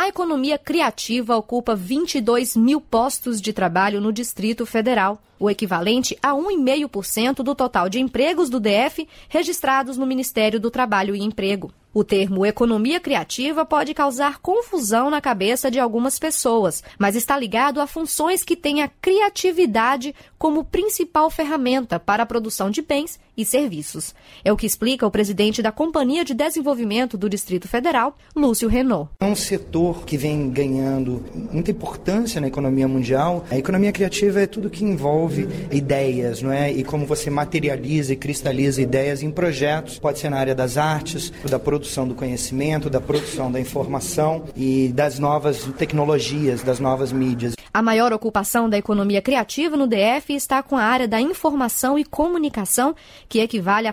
A economia criativa ocupa 22 mil postos de trabalho no Distrito Federal, o equivalente a 1,5% do total de empregos do DF registrados no Ministério do Trabalho e Emprego. O termo economia criativa pode causar confusão na cabeça de algumas pessoas, mas está ligado a funções que têm a criatividade como principal ferramenta para a produção de bens e serviços. É o que explica o presidente da Companhia de Desenvolvimento do Distrito Federal, Lúcio Renault. É um setor que vem ganhando muita importância na economia mundial. A economia criativa é tudo que envolve ideias, não é? E como você materializa e cristaliza ideias em projetos. Pode ser na área das artes, da produção do conhecimento, da produção da informação e das novas tecnologias, das novas mídias. A maior ocupação da economia criativa no DF está com a área da informação e comunicação, que equivale a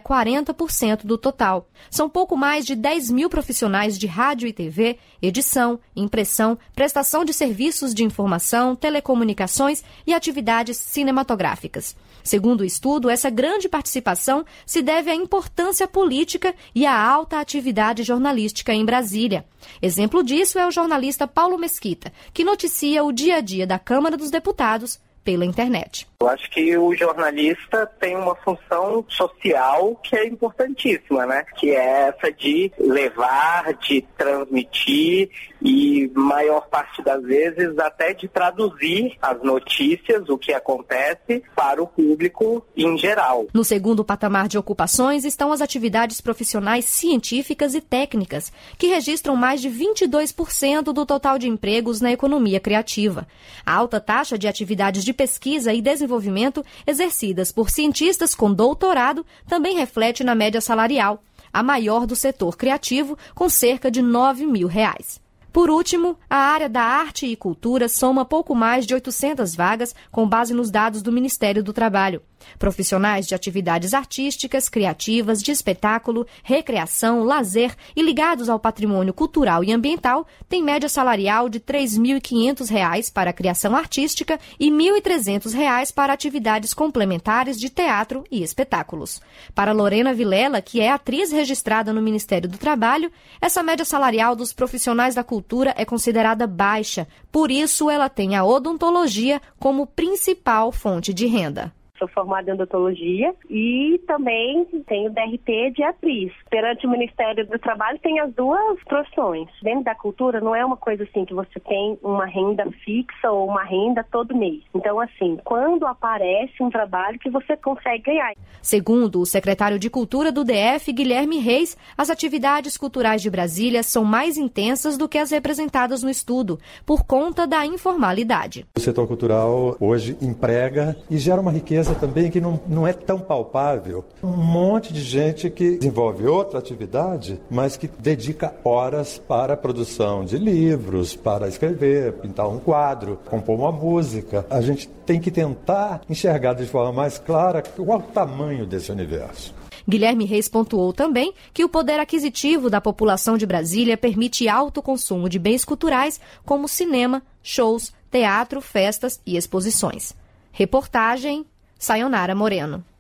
40% do total. São pouco mais de 10 mil profissionais de rádio e TV, edição, impressão, prestação de serviços de informação, telecomunicações e atividades cinematográficas. Segundo o estudo, essa grande participação se deve à importância política e à alta atividade jornalística em Brasília. Exemplo disso é o jornalista Paulo Mesquita, que noticia o dia a dia da Câmara dos Deputados pela internet. Eu acho que o jornalista tem uma função social que é importantíssima, né? Que é essa de levar, de transmitir e, maior parte das vezes, até de traduzir as notícias, o que acontece, para o público em geral. No segundo patamar de ocupações estão as atividades profissionais científicas e técnicas, que registram mais de 22% do total de empregos na economia criativa. A alta taxa de atividades de pesquisa e desenvolvimento exercidas por cientistas com doutorado também reflete na média salarial, a maior do setor criativo, com cerca de R$ 9 mil. Por último, a área da arte e cultura soma pouco mais de 800 vagas, com base nos dados do Ministério do Trabalho. Profissionais de atividades artísticas, criativas, de espetáculo, recreação, lazer e ligados ao patrimônio cultural e ambiental têm média salarial de R$ 3.500 para a criação artística e R$ 1.300 para atividades complementares de teatro e espetáculos. Para Lorena Vilela, que é atriz registrada no Ministério do Trabalho, essa média salarial dos profissionais da cultura é considerada baixa, por isso ela tem a odontologia como principal fonte de renda. Sou formada em odontologia e também tenho DRT de atriz. Perante o Ministério do Trabalho tem as duas profissões. Dentro da cultura não é uma coisa assim que você tem uma renda fixa ou uma renda todo mês. Então, assim, quando aparece um trabalho que você consegue ganhar. Segundo o secretário de Cultura do DF, Guilherme Reis, as atividades culturais de Brasília são mais intensas do que as representadas no estudo, por conta da informalidade. O setor cultural hoje emprega e gera uma riqueza também que não é tão palpável. Um monte de gente que desenvolve outra atividade, mas que dedica horas para a produção de livros, para escrever, pintar um quadro, compor uma música. A gente tem que tentar enxergar de forma mais clara qual é o tamanho desse universo. Guilherme Reis pontuou também que o poder aquisitivo da população de Brasília permite alto consumo de bens culturais como cinema, shows, teatro, festas e exposições. Reportagem Sayonara Moreno.